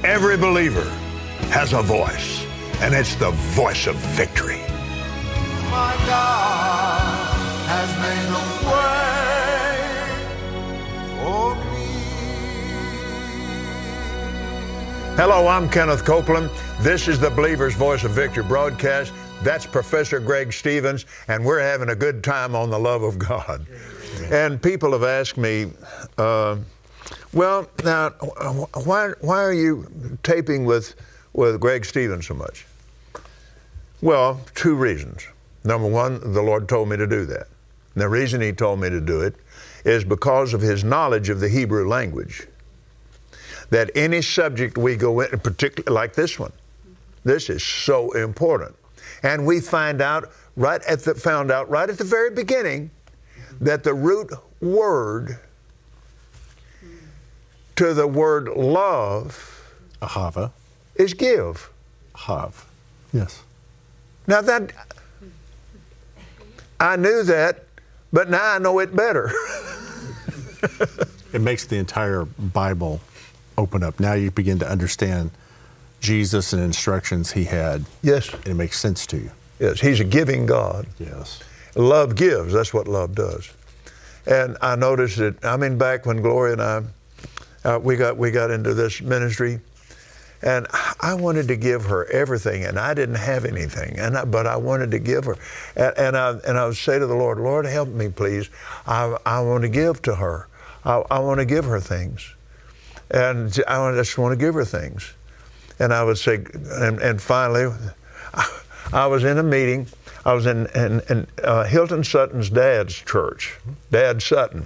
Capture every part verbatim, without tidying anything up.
Every believer has a voice, and it's the voice of victory. My God has made a way for me. Hello, I'm Kenneth Copeland. This is the Believer's Voice of Victory broadcast. That's Professor Greg Stevens, and we're having a good time on the love of God. And people have asked me, uh, well, now, why why are you taping with, with Greg Stevens so much? Well, two reasons. Number one, the Lord told me to do that. And the reason He told me to do it is because of His knowledge of the Hebrew language. That any subject we go in, particularly like this one, this is so important. And we find out right at the found out right at the very beginning that the root word to the word love, ahava, is give. Hav, yes. Now that I knew that, but now I know it better. It makes the entire Bible open up. Now you begin to understand Jesus and instructions He had. Yes. And it makes sense to you. Yes, He's a giving God. Yes. Love gives. That's what love does. And I noticed that, I mean, back when Gloria and I, uh, we got we got into this ministry, and I wanted to give her everything, and I didn't have anything, and I, but I wanted to give her. And, and, I, and I would say to the Lord, Lord, help me, please. I, I want to give to her. I, I want to give her things. And I just want to give her things. And I would say, and, and finally, I, I was in a meeting. I was in, in, in uh, Hilton Sutton's dad's church, Dad Sutton.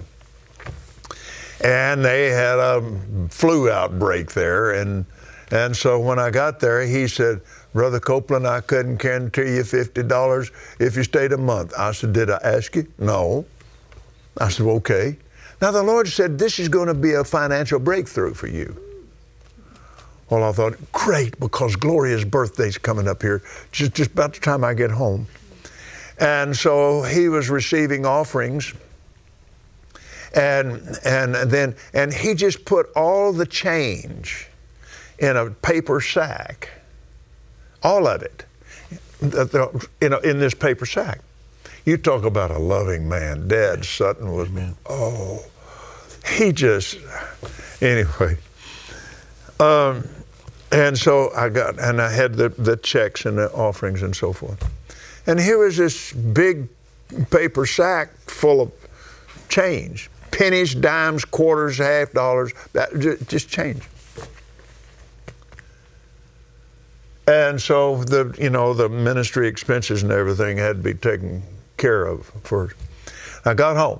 And they had a flu outbreak there. And and so when I got there, he said, Brother Copeland, I couldn't guarantee you fifty dollars if you stayed a month. I said, did I ask you? No. I said, okay. Now the Lord said, this is going to be a financial breakthrough for you. Well, I thought, great, because Gloria's birthday's coming up here, just, just about the time I get home. And so he was receiving offerings, and and then and he just put all the change in a paper sack, all of it, you know, in this paper sack. You talk about a loving man. Dad Sutton was, Amen. Oh, he just, anyway. Um, and so I got, and I had the, the checks and the offerings and so forth. And here was this big paper sack full of change. Pennies, dimes, quarters, half dollars, that, just change. And so the, you know, the ministry expenses and everything had to be taken care of first. I got home.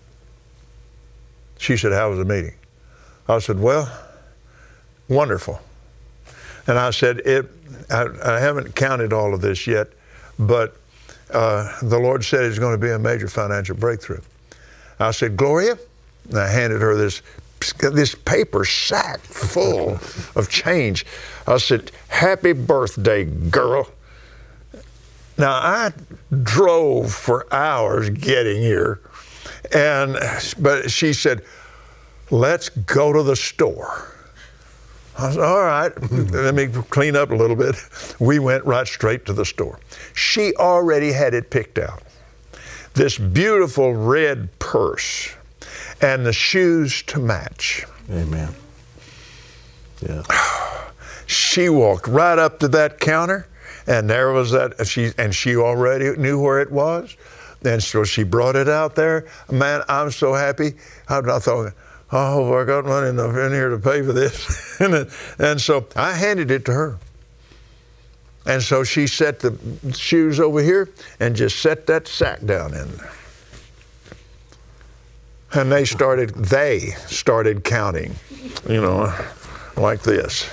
She said, how was the meeting? I said, well, wonderful. And I said, it. I, I haven't counted all of this yet, but uh, the Lord said it's going to be a major financial breakthrough. I said, Gloria, and I handed her this this paper sack full of change. I said, happy birthday, girl. Now, I drove for hours getting here, and but she said, let's go to the store. I said, all right, let me clean up a little bit. We went right straight to the store. She already had it picked out. This beautiful red purse and the shoes to match. Amen. Yeah. She walked right up to that counter, and there was that, she, and she already knew where it was. And so she brought it out there. Man, I'm so happy. I, I thought, oh, I got money enough in here to pay for this. and, and so I handed it to her. And so she set the shoes over here and just set that sack down in there. And they started, they started counting, you know, like this.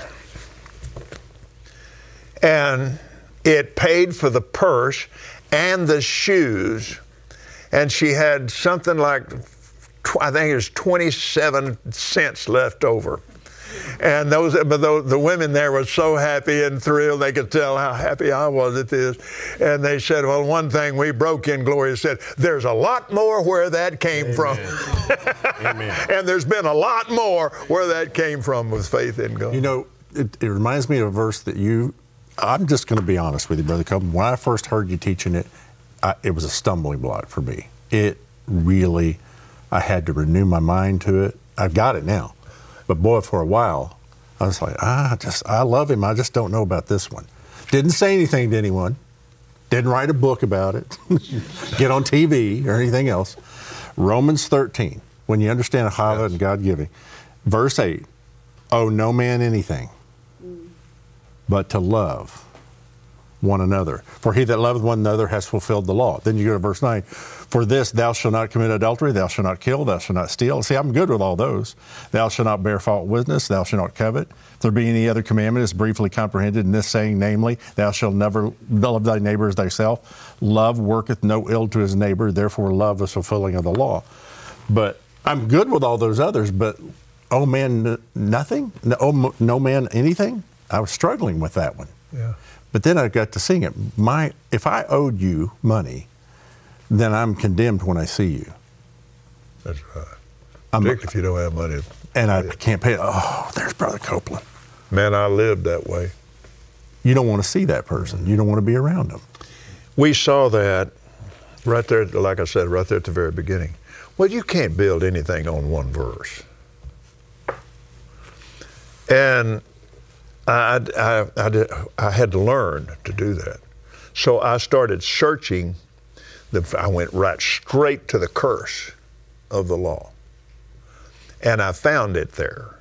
And it paid for the purse and the shoes. And she had something like, I think it was twenty-seven cents left over. And those, but those, the women there were so happy and thrilled. They could tell how happy I was at this. And they said, well, one thing we broke in, Gloria said, there's a lot more where that came Amen. From. Amen. And there's been a lot more where that came from with faith in God. You know, it, it reminds me of a verse that you, I'm just going to be honest with you, Brother Copeland. When I first heard you teaching it, I, it was a stumbling block for me. It really, I had to renew my mind to it. I've got it now. But boy, for a while, I was like, ah, just, I love him. I just don't know about this one. Didn't say anything to anyone. Didn't write a book about it. Get on T V or anything else. Romans thirteen, when you understand Ahava yes. and God-giving. Verse eight, owe no man anything but to love one another. For he that loveth one another has fulfilled the law. Then you go to verse nine. For this, thou shalt not commit adultery, thou shalt not kill, thou shalt not steal. See, I'm good with all those. Thou shalt not bear false witness, thou shalt not covet. If there be any other commandment, is briefly comprehended in this saying, namely, thou shalt never love thy neighbor as thyself. Love worketh no ill to his neighbor, therefore love is fulfilling of the law. But I'm good with all those others, but oh man, nothing? No, oh, no man anything? I was struggling with that one. Yeah. But then I got to sing it. My, if I owed you money, then I'm condemned when I see you. That's right. I'm, Particularly if you don't have money. And I can't pay it. Oh, there's Brother Copeland. Man, I lived that way. You don't want to see that person. You don't want to be around them. We saw that right there, like I said, right there at the very beginning. Well, you can't build anything on one verse. And I, I, I, did, I had to learn to do that. So I started searching. The, I went right straight to the curse of the law. And I found it there.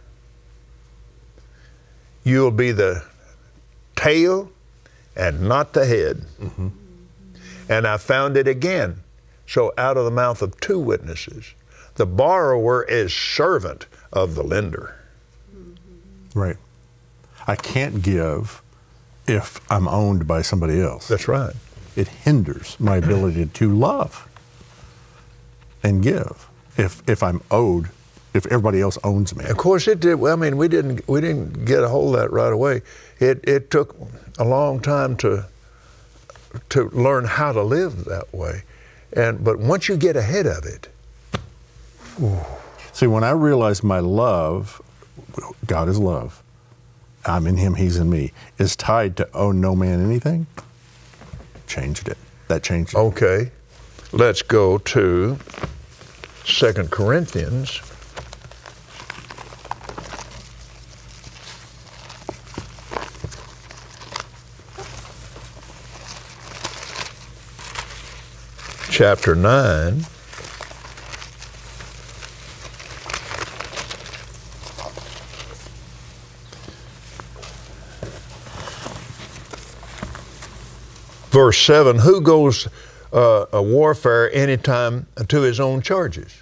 You'll be the tail and not the head. Mm-hmm. And I found it again. So out of the mouth of two witnesses, the borrower is servant of the lender. Right. I can't give if I'm owned by somebody else. That's right. It hinders my ability to love and give if if I'm owed, if everybody else owns me. Of course it did. I mean, we didn't we didn't get a hold of that right away. It it took a long time to to learn how to live that way. And but once you get ahead of it. Ooh. See, when I realized my love, God is love, I'm in him, he's in me, is tied to owe no man anything, changed it. That changed it. Okay. Let's go to Second Corinthians. Chapter nine. Verse seven, who goes uh, a warfare anytime to his own charges?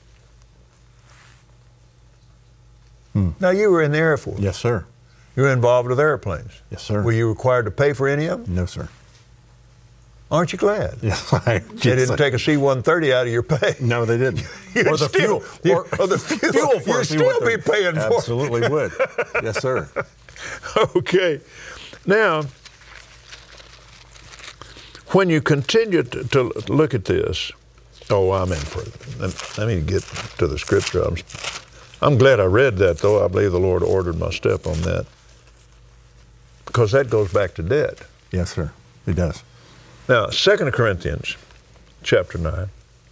Hmm. Now, you were in the Air Force. Yes, sir. You were involved with airplanes. Yes, sir. Were you required to pay for any of them? No, sir. Aren't you glad? Yes, I They didn't take a C one thirty out of your pay. No, they didn't. or the still, fuel. Or, or the fuel. fuel for You'd still be paying for it. Absolutely would. Yes, sir. Okay. Now, when you continue to, to look at this, oh, I'm in for it. Let, let me get to the scripture. I'm, I'm glad I read that, though. I believe the Lord ordered my step on that. Because that goes back to debt. Yes, sir. It does. Now, Second Corinthians chapter nine.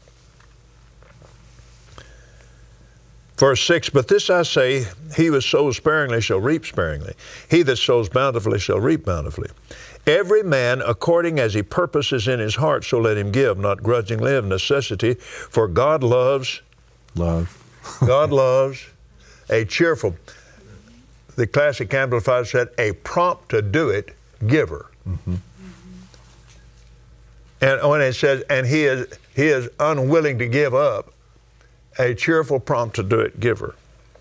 Verse six, but this I say, he that sows sparingly shall reap sparingly. He that sows bountifully shall reap bountifully. Every man according as he purposes in his heart, so let him give, not grudgingly of necessity, for God loves, love. God loves a cheerful, the Classic Amplified said, a prompt to do it giver. Mm-hmm. And when it says, and he is he is unwilling to give up, a cheerful, prompt to do it giver.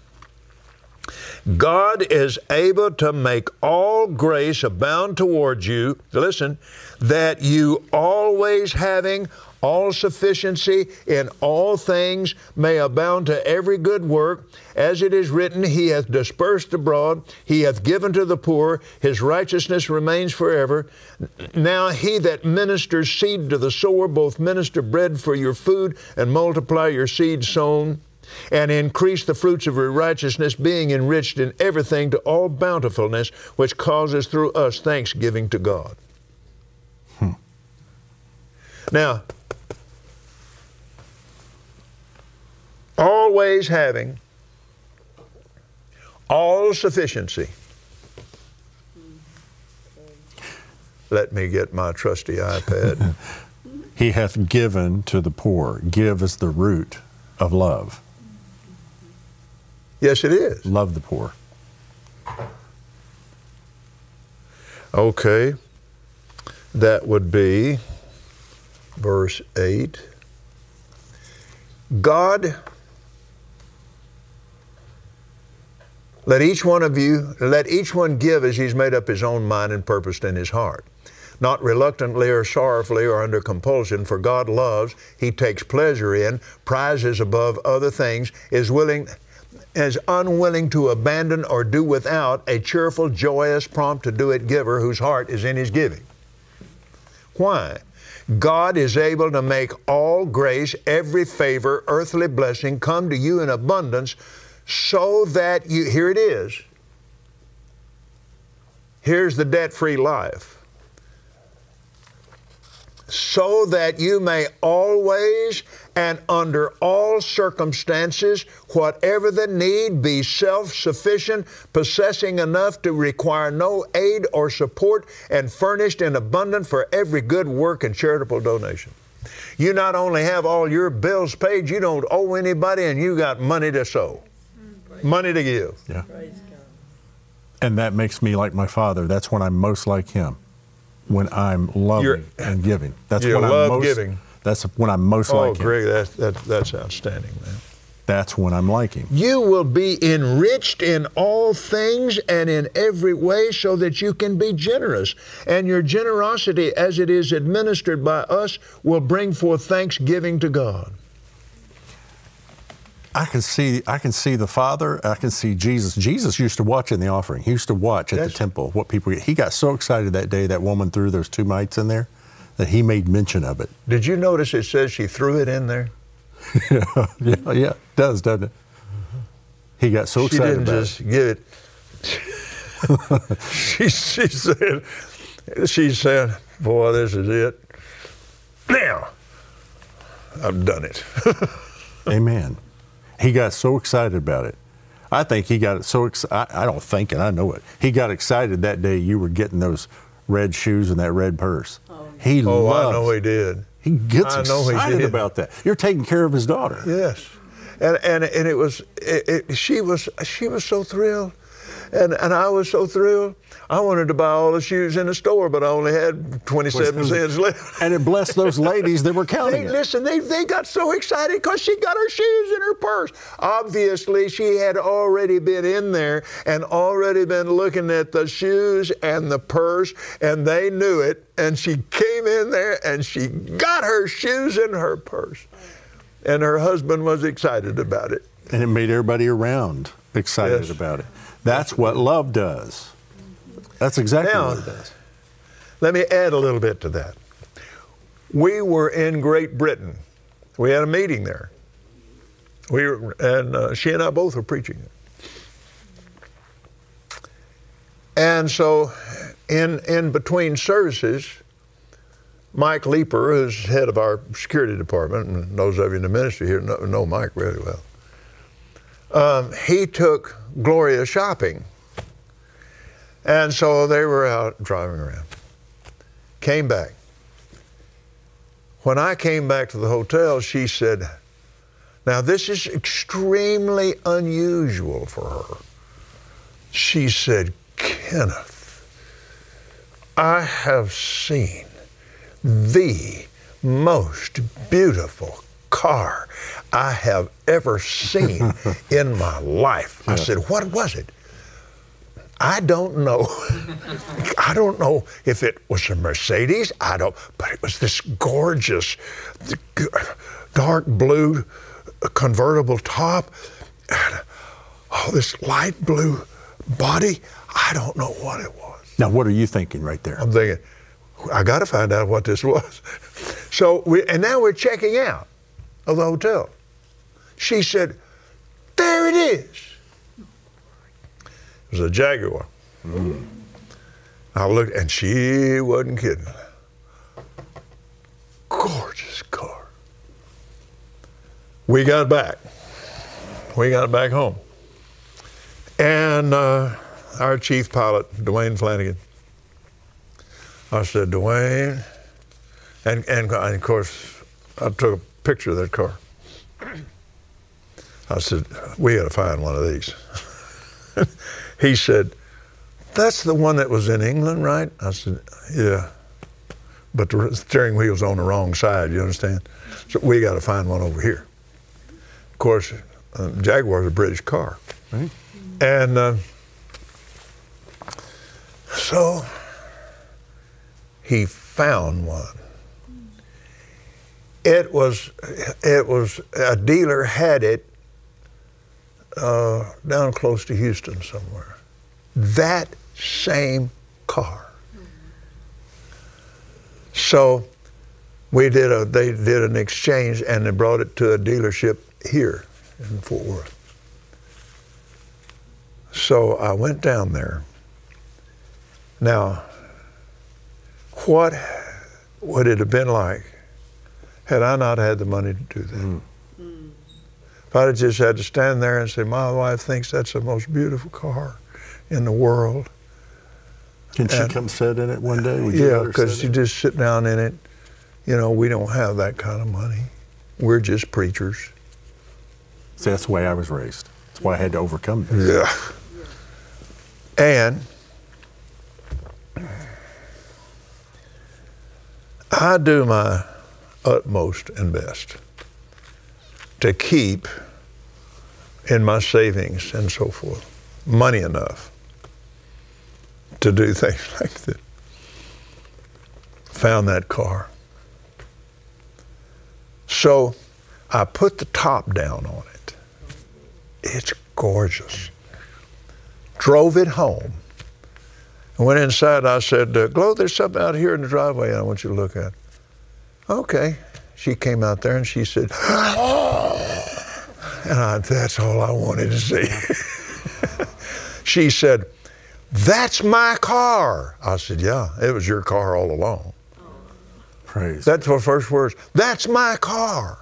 God is able to make all grace abound towards you, listen, that you always having all sufficiency in all things may abound to every good work. As it is written, he hath dispersed abroad, he hath given to the poor, his righteousness remains forever. Now he that ministers seed to the sower, both minister bread for your food and multiply your seed sown and increase the fruits of your righteousness, being enriched in everything to all bountifulness, which causes through us thanksgiving to God. Hmm. Now, always having all sufficiency. Let me get my trusty iPad. He hath given to the poor. Give is the root of love. Yes, it is. Love the poor. Okay. That would be verse eight. God, let each one of you, let each one give as he's made up his own mind and purposed in his heart, not reluctantly or sorrowfully or under compulsion, for God loves, he takes pleasure in, prizes above other things, is willing, is unwilling to abandon or do without a cheerful, joyous, prompt to do it giver whose heart is in his giving. Why? God is able to make all grace, every favor, earthly blessing come to you in abundance, so that you, here it is, here's the debt-free life, so that you may always and under all circumstances, whatever the need, be self-sufficient, possessing enough to require no aid or support, and furnished in abundance for every good work and charitable donation. You not only have all your bills paid, you don't owe anybody, and you got money to sow, money to give. Yeah. And that makes me like my Father. That's when I'm most like Him. When I'm loving You're, and giving. That's you when love I'm most giving. That's when I'm most oh, like Him. Greg, that's, that, that's outstanding, man. That's when I'm like Him. You will be enriched in all things and in every way so that you can be generous. And your generosity, as it is administered by us, will bring forth thanksgiving to God. I can see I can see the Father, I can see Jesus. Jesus used to watch in the offering. He used to watch at That's, the temple what people, he got so excited that day that woman threw those two mites in there that he made mention of it. Did you notice it says she threw it in there? yeah, yeah, yeah, it does, doesn't it? He got so she excited didn't about just give it. she, she said, she said, boy, this is it. Now, I've done it. Amen. He got so excited about it. I think he got so excited. I don't think, and I know it. He got excited that day you were getting those red shoes and that red purse. Oh, he oh loves, I know he did. He gets I know excited he did. about that. You're taking care of his daughter. Yes, and and and it was it, it, she was she was so thrilled, and and I was so thrilled. I wanted to buy all the shoes in the store, but I only had twenty-seven cents left. And it blessed those ladies that were counting they, it. Listen, they, they got so excited because she got her shoes in her purse. Obviously, she had already been in there and already been looking at the shoes and the purse, and they knew it. And she came in there and she got her shoes in her purse. And her husband was excited about it. And it made everybody around excited Yes. about it. That's what love does. That's exactly Now, what it does. Let me add a little bit to that. We were in Great Britain. We had a meeting there. We were, and uh, she and I both were preaching. And so, in in between services, Mike Leeper, who's head of our security department, and those of you in the ministry here know, know Mike really well. Um, he took Gloria shopping. And so they were out driving around. Came back. When I came back to the hotel, she said, now this is extremely unusual for her. She said, Kenneth, I have seen the most beautiful car I have ever seen in my life. I said, what was it? I don't know. I don't know if it was a Mercedes. I don't, but it was this gorgeous dark blue convertible top and oh, this light blue body. I don't know what it was. Now, what are you thinking right there? I'm thinking, I got to find out what this was. So we, and now we're checking out of the hotel. She said, there it is. It was a Jaguar. Mm. I looked, and she wasn't kidding. Gorgeous car. We got back. We got back home. And uh, our chief pilot, Dwayne Flanagan, I said, Dwayne, and, and, and of course, I took a picture of that car. I said, we got to find one of these. He said, that's the one that was in England, right? I said, yeah. But the steering wheel's on the wrong side, you understand? So we got to find one over here. Of course, uh, Jaguar's a British car. Right. And uh, so he found one. It was, it was, a dealer had it uh, down close to Houston somewhere. That same car. So we did a, they did an exchange, and they brought it to a dealership here in Fort Worth. So I went down there. Now, what would it have been like had I not had the money to do that? Mm. Mm. If I'd have just had to stand there and say, my wife thinks that's the most beautiful car in the world. Can she and, come sit in it one day? Would you yeah, because you just sit down in it. You know, we don't have that kind of money. We're just preachers. See, that's the way I was raised. That's why I had to overcome this. Yeah. And I do my utmost and best to keep in my savings and so forth money enough to do things like that. Found that car. So I put the top down on it. It's gorgeous. Drove it home. I went inside, I said, uh, Glo, there's something out here in the driveway I want you to look at. Okay. She came out there and she said, oh. And I, that's all I wanted to see. She said, that's my car. I said, yeah, it was your car all along. Praise. That's her first words. That's my car.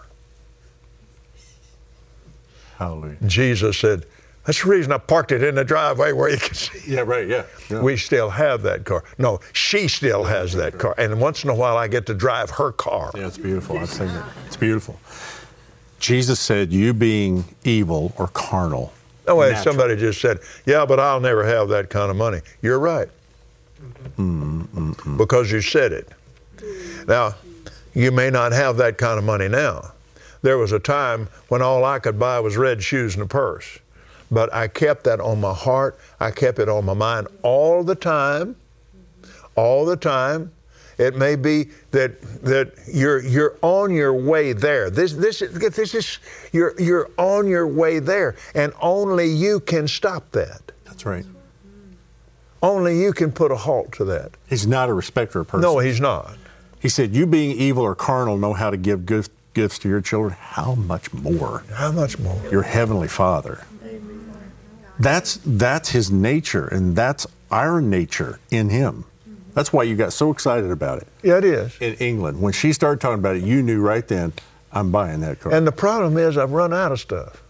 Hallelujah. Jesus said, that's the reason I parked it in the driveway where you can see. Yeah, right, yeah. yeah. We still have that car. No, she still has that car. And once in a while I get to drive her car. Yeah, it's beautiful. I've seen it. It's beautiful. Jesus said, you being evil or carnal. No way, somebody just said, yeah, but I'll never have that kind of money. You're right. Mm, mm, mm. Because you said it. Now, you may not have that kind of money now. There was a time when all I could buy was red shoes and a purse. But I kept that on my heart. I kept it on my mind all the time, all the time. It may be that that you're you're on your way there. This this this is you're you're on your way there, and only you can stop that. That's right. Only you can put a halt to that. He's not a respecter of persons. No, he's not. He said, "You being evil or carnal know how to give gifts gifts to your children. How much more? How much more? Your heavenly Father." That's that's his nature, and that's our nature in him. That's why you got so excited about it. Yeah, it is. In England. When she started talking about it, you knew right then, I'm buying that car. And the problem is I've run out of stuff.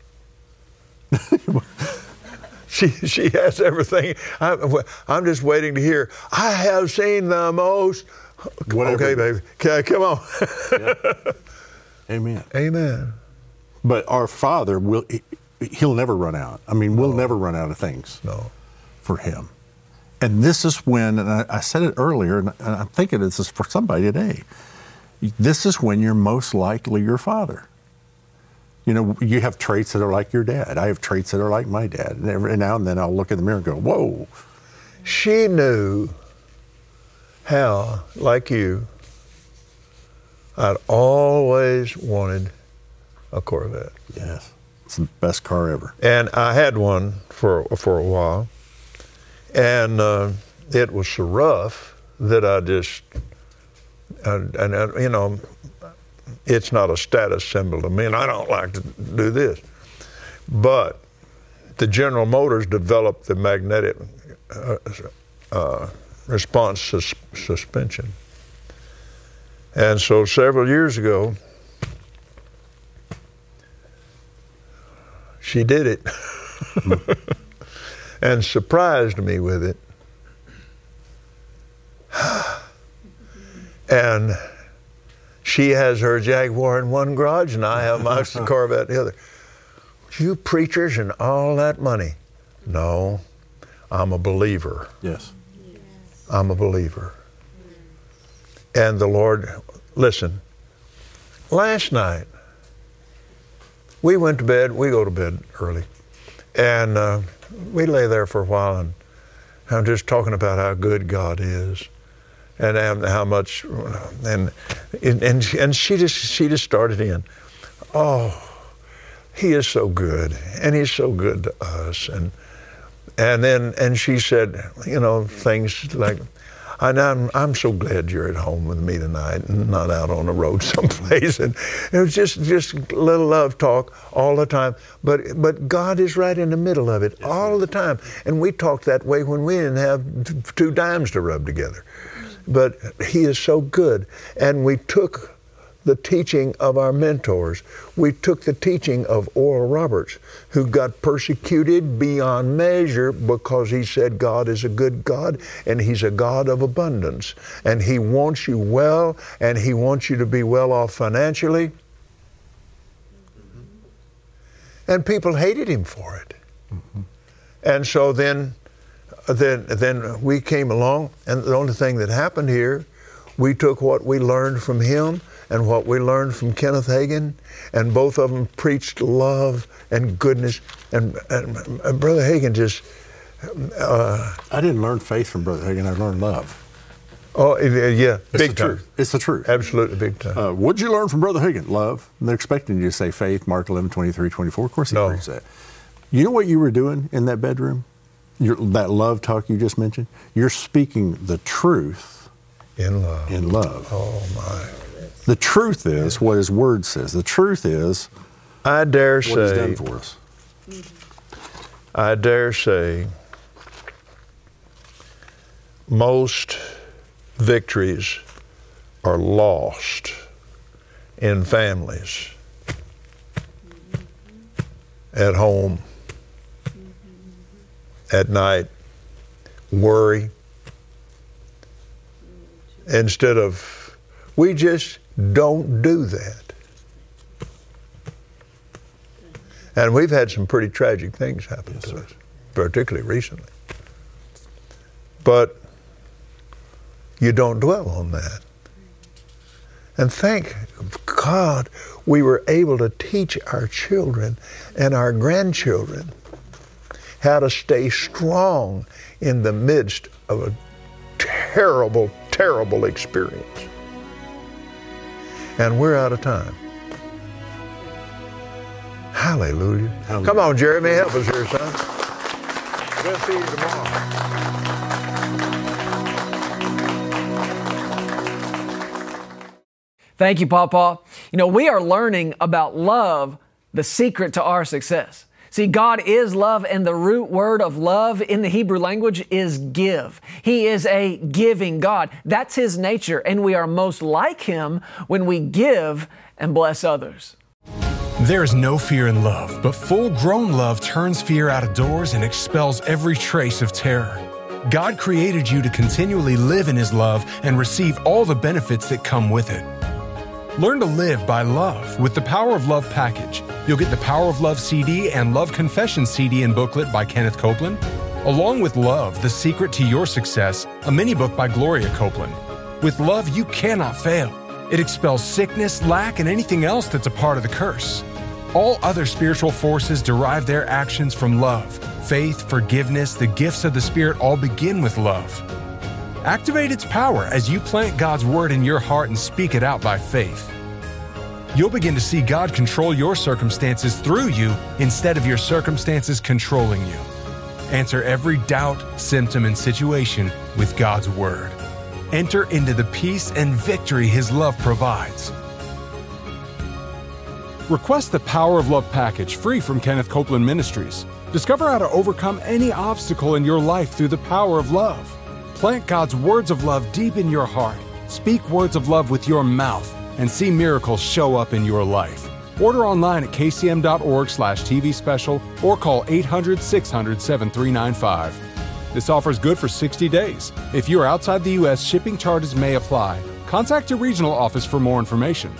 she she has everything. I, I'm just waiting to hear, I have seen the most. Whatever. Okay, baby. Okay, come on. Yeah. Amen. Amen. But our Father, will he'll never run out. I mean, we'll no. never run out of things no. for him. And this is when, and I, I said it earlier, and I'm thinking this is for somebody today. This is when you're most likely your father. You know, you have traits that are like your dad. I have traits that are like my dad. And every now and then I'll look in the mirror and go, whoa. She knew how, like you, I'd always wanted a Corvette. Yes. It's the best car ever. And I had one for, for a while. And uh, it was so rough that I just, uh, and uh, you know, it's not a status symbol to me, and I don't like to do this. But the General Motors developed the magnetic uh, uh, response sus- suspension. And so several years ago, she did it and surprised me with it. And she has her Jaguar in one garage, and I have my Corvette in the other. You preachers and all that money. No, I'm a believer. Yes. I'm a believer. And the Lord, listen, last night, we went to bed, we go to bed early, and uh, we lay there for a while, and I'm just talking about how good God is, and how much, and and and she just she just started in, oh, He is so good, and He's so good to us, and and then and she said, you know, things like, And I'm, I'm so glad you're at home with me tonight and not out on the road someplace. And it was just just a little love talk all the time. But but God is right in the middle of it all the time. And we talked that way when we didn't have two dimes to rub together. But He is so good. And we took the teaching of our mentors. We took the teaching of Oral Roberts, who got persecuted beyond measure because he said God is a good God and He's a God of abundance. And He wants you well, and He wants you to be well off financially. And people hated him for it. Mm-hmm. And so then, then, then we came along, and the only thing that happened here, we took what we learned from him and what we learned from Kenneth Hagin, and both of them preached love and goodness. And, and, and Brother Hagin just... Uh, I didn't learn faith from Brother Hagin, I learned love. Oh, yeah, it's big the time. Truth. It's the truth. Absolutely big time. Uh, what'd you learn from Brother Hagin? Love. And they're expecting you to say faith, Mark eleven, twenty-three, twenty-four. Of course he no. preached that. You know what you were doing in that bedroom? Your, that love talk you just mentioned? You're speaking the truth in love. In love. Oh, my. The truth is what His Word says. The truth is I dare what say, He's done for us. I dare say most victories are lost in families, at home, at night, worry, instead of, we just don't do that. And we've had some pretty tragic things happen yes, to sir. us, particularly recently. But you don't dwell on that. And thank God we were able to teach our children and our grandchildren how to stay strong in the midst of a terrible, terrible experience. And we're out of time. Hallelujah. Hallelujah. Come on, Jeremy, help us here, son. We'll see you tomorrow. Thank you, Papa. You know, we are learning about love, the secret to our success. See, God is love, and the root word of love in the Hebrew language is give. He is a giving God. That's His nature, and we are most like Him when we give and bless others. There is no fear in love, but full-grown love turns fear out of doors and expels every trace of terror. God created you to continually live in His love and receive all the benefits that come with it. Learn to live by love with the Power of Love package. You'll get the Power of Love C D and Love Confession C D and booklet by Kenneth Copeland, along with Love, the Secret to Your Success, a mini book by Gloria Copeland. With love, you cannot fail. It expels sickness, lack, and anything else that's a part of the curse. All other spiritual forces derive their actions from love. Faith, forgiveness, the gifts of the Spirit all begin with love. Activate its power as you plant God's Word in your heart and speak it out by faith. You'll begin to see God control your circumstances through you instead of your circumstances controlling you. Answer every doubt, symptom, and situation with God's Word. Enter into the peace and victory His love provides. Request the Power of Love package free from Kenneth Copeland Ministries. Discover how to overcome any obstacle in your life through the power of love. Plant God's words of love deep in your heart. Speak words of love with your mouth and see miracles show up in your life. Order online at kcm.org slash TV special or call eight hundred, six hundred, seven three nine five. This offer is good for sixty days. If you are outside the U S, shipping charges may apply. Contact your regional office for more information.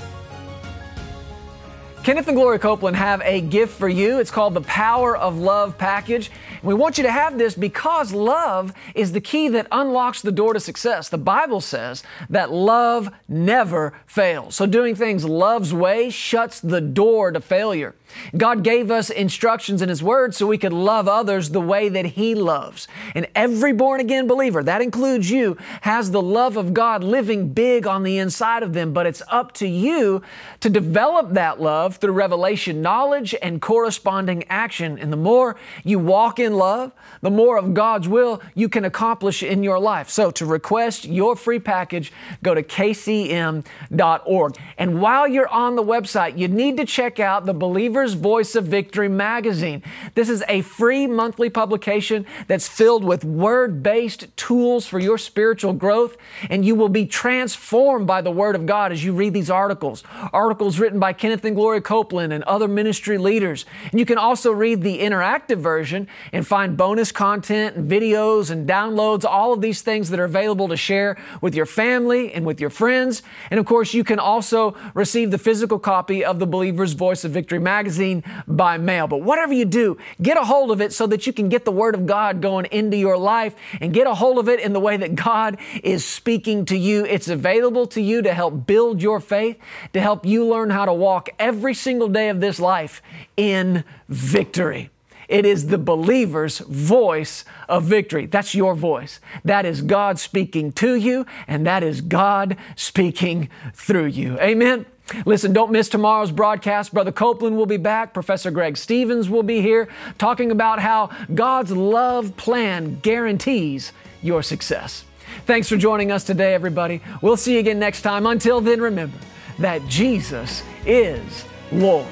Kenneth and Gloria Copeland have a gift for you. It's called the Power of Love package. And we want you to have this because love is the key that unlocks the door to success. The Bible says that love never fails. So doing things love's way shuts the door to failure. God gave us instructions in His Word so we could love others the way that He loves. And every born-again believer, that includes you, has the love of God living big on the inside of them. But it's up to you to develop that love through revelation knowledge and corresponding action. And the more you walk in love, the more of God's will you can accomplish in your life. So to request your free package, go to k c m dot org. And while you're on the website, you need to check out the Believer's Voice of Victory magazine. This is a free monthly publication that's filled with word-based tools for your spiritual growth, and you will be transformed by the Word of God as you read these articles. Articles written by Kenneth and Gloria Copeland and other ministry leaders. And you can also read the interactive version and find bonus content and videos and downloads, all of these things that are available to share with your family and with your friends. And of course, you can also receive the physical copy of the Believer's Voice of Victory magazine by mail. But whatever you do, get a hold of it so that you can get the Word of God going into your life and get a hold of it in the way that God is speaking to you. It's available to you to help build your faith, to help you learn how to walk every single day of this life in victory. It is the believer's voice of victory. That's your voice. That is God speaking to you, and that is God speaking through you. Amen. Listen, don't miss tomorrow's broadcast. Brother Copeland will be back. Professor Greg Stevens will be here talking about how God's love plan guarantees your success. Thanks for joining us today, everybody. We'll see you again next time. Until then, remember that Jesus is Lord.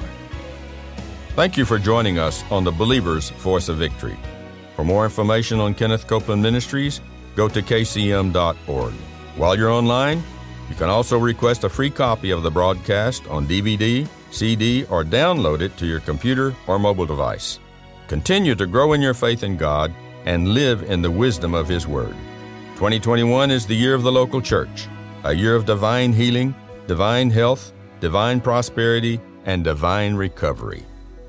Thank you for joining us on the Believer's Voice of Victory. For more information on Kenneth Copeland Ministries, go to k c m dot org. While you're online, you can also request a free copy of the broadcast on D V D, C D, or download it to your computer or mobile device. Continue to grow in your faith in God and live in the wisdom of His Word. twenty twenty-one is the year of the local church, a year of divine healing, divine health, divine prosperity, and divine recovery.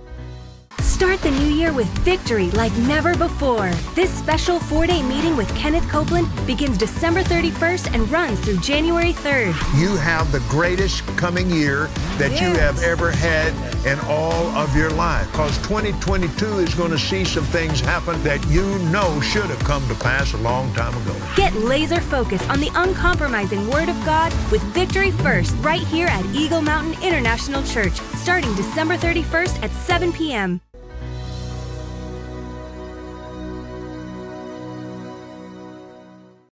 Start the new year with victory like never before. This special four-day meeting with Kenneth Copeland begins December thirty-first and runs through January third. You have the greatest coming year that you have ever had in all of your life. Because twenty twenty-two is going to see some things happen that you know should have come to pass a long time ago. Get laser focused on the uncompromising Word of God with Victory First right here at Eagle Mountain International Church, starting December thirty-first at seven p m